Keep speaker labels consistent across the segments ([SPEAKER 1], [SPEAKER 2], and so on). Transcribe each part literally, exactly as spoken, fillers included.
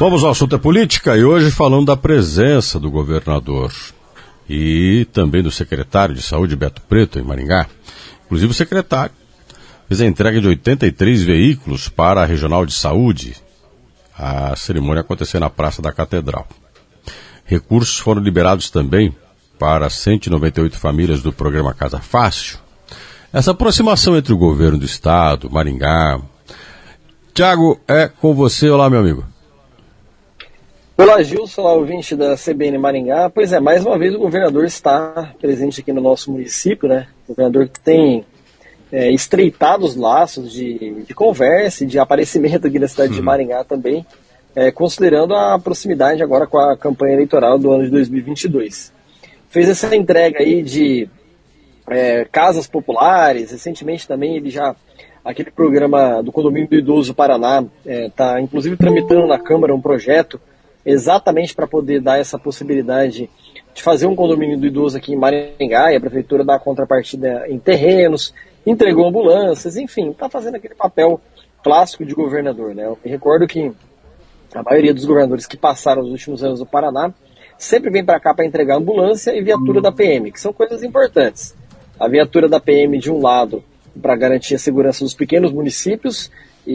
[SPEAKER 1] Vamos ao assunto é política e hoje falando da presença do governador e também do secretário de saúde, Beto Preto, em Maringá. Inclusive o secretário fez a entrega de oitenta e três veículos para a Regional de Saúde. A cerimônia aconteceu na Praça da Catedral. Recursos foram liberados também para cento e noventa e oito famílias do programa Casa Fácil. Essa aproximação entre o governo do estado, Maringá. Tiago, é com você. Olá, meu amigo.
[SPEAKER 2] Olá, Gilson, olá, ouvinte da C B N Maringá. Pois é, mais uma vez o governador está presente aqui no nosso município, né? O governador que tem é, estreitado os laços de, de conversa e de aparecimento aqui na cidade uhum. de Maringá também, é, considerando a proximidade agora com a campanha eleitoral do ano de dois mil e vinte e dois. Fez essa entrega aí de é, casas populares, recentemente também ele já... Aquele programa do Condomínio do Idoso Paraná está, é, inclusive, tramitando na Câmara um projeto exatamente para poder dar essa possibilidade de fazer um condomínio do idoso aqui em Maringá, e a Prefeitura dá a contrapartida em terrenos, entregou ambulâncias, enfim, está fazendo aquele papel clássico de governador, né? Eu me recordo que a maioria dos governadores que passaram os últimos anos no Paraná sempre vem para cá para entregar ambulância e viatura da P M, que são coisas importantes. A viatura da P M, de um lado, para garantir a segurança dos pequenos municípios,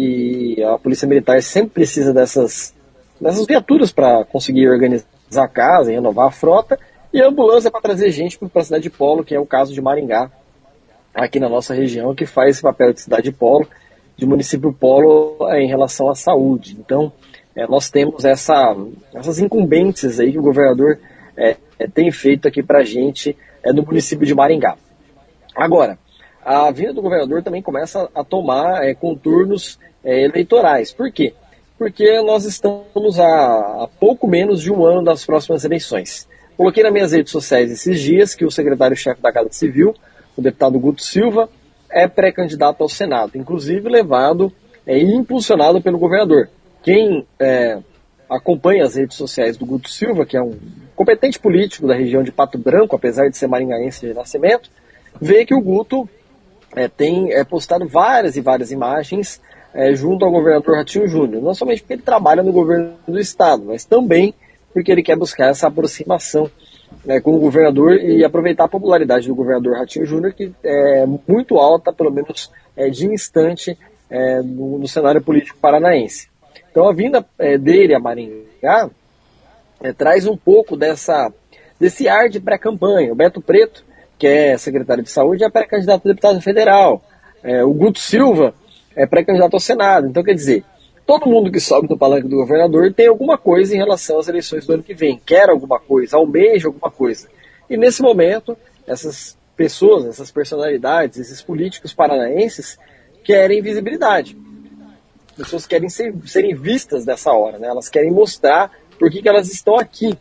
[SPEAKER 2] e a Polícia Militar sempre precisa dessas, dessas viaturas para conseguir organizar a casa e renovar a frota, e a ambulância para trazer gente para a cidade de Polo, que é o caso de Maringá, aqui na nossa região, que faz esse papel de cidade de Polo, de município Polo é, em relação à saúde. Então, é, nós temos essa, essas incumbências aí que o governador é, é, tem feito aqui para a gente é, no município de Maringá. Agora, a vinda do governador também começa a tomar é, contornos é, eleitorais. Por quê? Porque nós estamos a, a pouco menos de um ano das próximas eleições. Coloquei nas minhas redes sociais esses dias que o secretário-chefe da Casa Civil, o deputado Guto Silva, é pré-candidato ao Senado, inclusive levado é, e impulsionado pelo governador. Quem é, acompanha as redes sociais do Guto Silva, que é um competente político da região de Pato Branco, apesar de ser maringaense de nascimento, vê que o Guto É, tem é, postado várias e várias imagens é, junto ao governador Ratinho Júnior, não somente porque ele trabalha no governo do estado, mas também porque ele quer buscar essa aproximação é, com o governador e aproveitar a popularidade do governador Ratinho Júnior, que é muito alta, pelo menos é, de instante, é, no, no cenário político paranaense. Então a vinda é, dele a Maringá é, traz um pouco dessa, desse ar de pré-campanha. O Beto Preto, que é secretário de saúde, é pré-candidato a deputado federal. É, o Guto Silva é pré-candidato ao Senado. Então, quer dizer, todo mundo que sobe no palanque do governador tem alguma coisa em relação às eleições do ano que vem, quer alguma coisa, almeja alguma coisa. E nesse momento, essas pessoas, essas personalidades, esses políticos paranaenses querem visibilidade. As pessoas querem ser, serem vistas dessa hora, né? Elas querem mostrar por que, que elas estão aqui.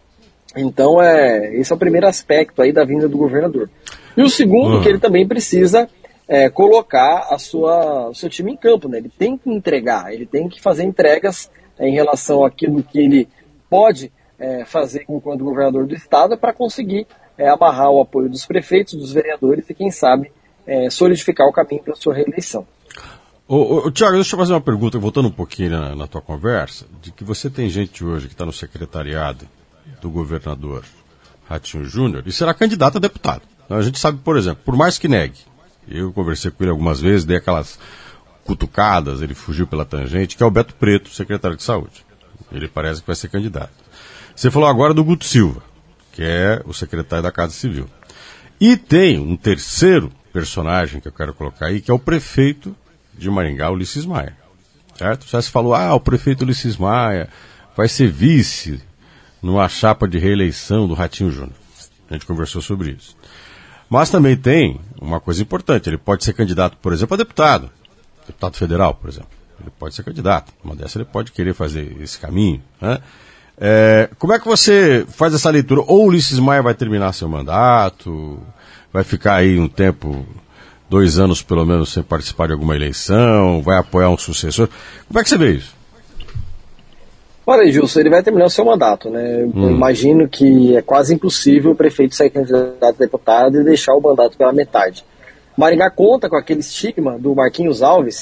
[SPEAKER 2] Então, é, esse é o primeiro aspecto aí da vinda do governador. E o segundo, uhum. que ele também precisa é, colocar a sua, o seu time em campo, né? Ele tem que entregar, ele tem que fazer entregas é, em relação àquilo que ele pode é, fazer enquanto governador do estado para conseguir é, amarrar o apoio dos prefeitos, dos vereadores e, quem sabe, é, solidificar o caminho para a sua reeleição.
[SPEAKER 1] Ô, ô, Tiago, deixa eu fazer uma pergunta, voltando um pouquinho na, na tua conversa, de que você tem gente hoje que está no secretariado do governador Ratinho Júnior e será candidato a deputado. A gente sabe, por exemplo, por mais que negue, eu conversei com ele algumas vezes, dei aquelas cutucadas, ele fugiu pela tangente, que é o Beto Preto, secretário de saúde. Ele parece que vai ser candidato. Você falou agora do Guto Silva, que é o secretário da Casa Civil. E tem um terceiro personagem que eu quero colocar aí, que é o prefeito de Maringá, Ulisses Maia. Certo? Já se falou, ah, o prefeito Ulisses Maia vai ser vice numa chapa de reeleição do Ratinho Júnior. A gente conversou sobre isso. Mas também tem uma coisa importante, ele pode ser candidato, por exemplo, a deputado, deputado federal, por exemplo. Ele pode ser candidato, uma dessas ele pode querer fazer esse caminho, né? É, como é que você faz essa leitura? Ou o Ulisses Maia vai terminar seu mandato, vai ficar aí um tempo, dois anos pelo menos, sem participar de alguma eleição, vai apoiar um sucessor? Como é que você vê isso?
[SPEAKER 2] Olha, Gilson, ele vai terminar o seu mandato, né? Eu hum. imagino que é quase impossível o prefeito sair candidato a deputado e deixar o mandato pela metade. Maringá conta com aquele estigma do Marquinhos Alves,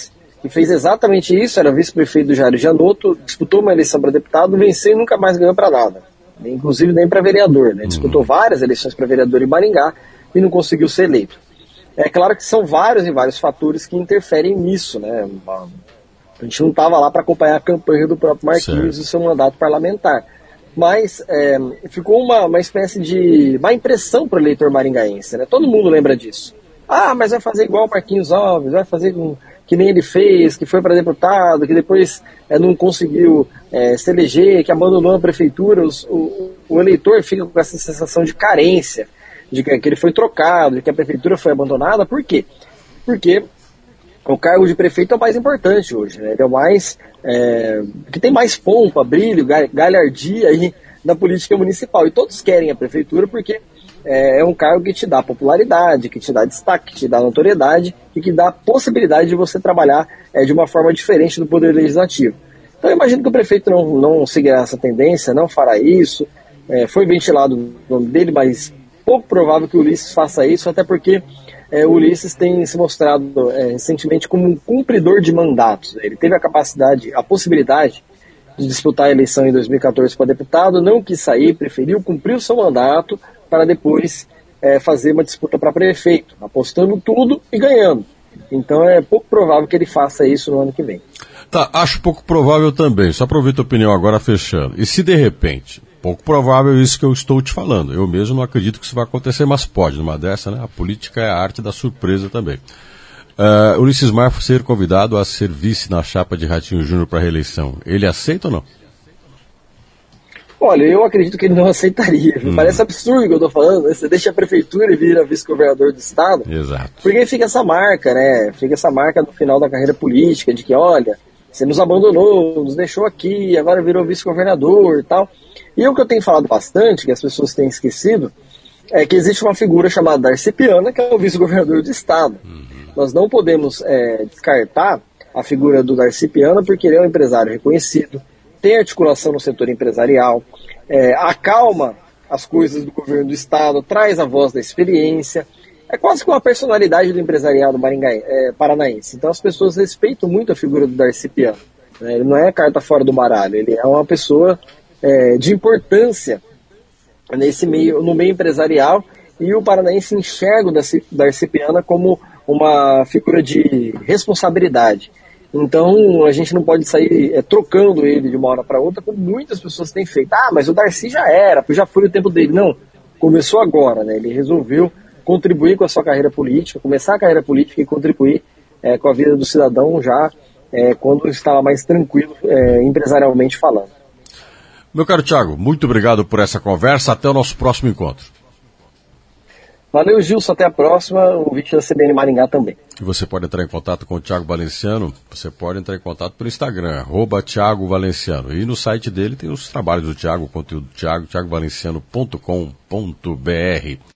[SPEAKER 2] que fez exatamente isso, era vice-prefeito do Jair Janotto, disputou uma eleição para deputado, venceu e nunca mais ganhou para nada, inclusive nem para vereador, né? Disputou várias eleições para vereador em Maringá e não conseguiu ser eleito. É claro que são vários e vários fatores que interferem nisso, né? A gente não estava lá para acompanhar a campanha do próprio Marquinhos e seu mandato parlamentar. Mas é, ficou uma, uma espécie de má impressão para o eleitor maringaense, né? Todo mundo lembra disso. Ah, mas vai fazer igual o Marquinhos Alves, vai fazer com, que nem ele fez, que foi para deputado, que depois é, não conseguiu é, se eleger, que abandonou a prefeitura. Os, o, o eleitor fica com essa sensação de carência, de que, que ele foi trocado, de que a prefeitura foi abandonada. Por quê? Porque o cargo de prefeito é o mais importante hoje, né? Ele é o mais, é, que tem mais pompa, brilho, galhardia aí na política municipal. E todos querem a prefeitura porque é, é um cargo que te dá popularidade, que te dá destaque, que te dá notoriedade e que dá a possibilidade de você trabalhar é, de uma forma diferente do poder legislativo. Então eu imagino que o prefeito não, não seguirá essa tendência, não fará isso. É, foi ventilado o nome dele, mas pouco provável que o Ulisses faça isso, até porque É, o Ulisses tem se mostrado é, recentemente como um cumpridor de mandatos. Ele teve a capacidade, a possibilidade de disputar a eleição em dois mil e quatorze para deputado, não quis sair, preferiu cumprir o seu mandato para depois é, fazer uma disputa para prefeito, apostando tudo e ganhando. Então é pouco provável que ele faça isso no ano que vem.
[SPEAKER 1] Tá, acho pouco provável também. Só aproveito a opinião agora fechando. E se de repente... Pouco provável isso que eu estou te falando. Eu mesmo não acredito que isso vai acontecer, mas pode. Numa dessa, né? A política é a arte da surpresa também. Uh, Ulisses Maia ser convidado a ser vice na chapa de Ratinho Júnior para a reeleição. Ele aceita ou não?
[SPEAKER 2] Olha, eu acredito que ele não aceitaria. Hum. Parece absurdo o que eu estou falando, né? Você deixa a prefeitura e vira vice-governador do estado.
[SPEAKER 1] Exato.
[SPEAKER 2] Porque fica essa marca, né? Fica essa marca no final da carreira política de que, olha, você nos abandonou, nos deixou aqui, agora virou vice-governador e tal. E o que eu tenho falado bastante, que as pessoas têm esquecido, é que existe uma figura chamada Darcy Piana, que é o vice-governador do estado. Uhum. Nós não podemos é, descartar a figura do Darcy Piana, porque ele é um empresário reconhecido, tem articulação no setor empresarial, é, acalma as coisas do governo do estado, traz a voz da experiência, é quase que uma personalidade do empresariado maringaense, é, paranaense. Então as pessoas respeitam muito a figura do Darcy Piana, né? Ele não é carta fora do baralho, ele é uma pessoa... É, de importância nesse meio, no meio empresarial, e o paranaense enxerga o Darcy Piana como uma figura de responsabilidade. Então a gente não pode sair é, trocando ele de uma hora para outra, como muitas pessoas têm feito. Ah, mas o Darcy já era, já foi o tempo dele. Não, começou agora, né? Ele resolveu contribuir com a sua carreira política, começar a carreira política e contribuir é, com a vida do cidadão já é, quando estava mais tranquilo é, empresarialmente falando.
[SPEAKER 1] Meu caro Thiago, muito obrigado por essa conversa. Até o nosso próximo encontro.
[SPEAKER 2] Valeu, Gilson. Até a próxima. O vídeo da C B N Maringá também.
[SPEAKER 1] E você pode entrar em contato com o Thiago Valenciano. Você pode entrar em contato pelo Instagram, arroba Thiago Valenciano. E no site dele tem os trabalhos do Thiago, o conteúdo do Thiago, thiago valenciano ponto com ponto b r.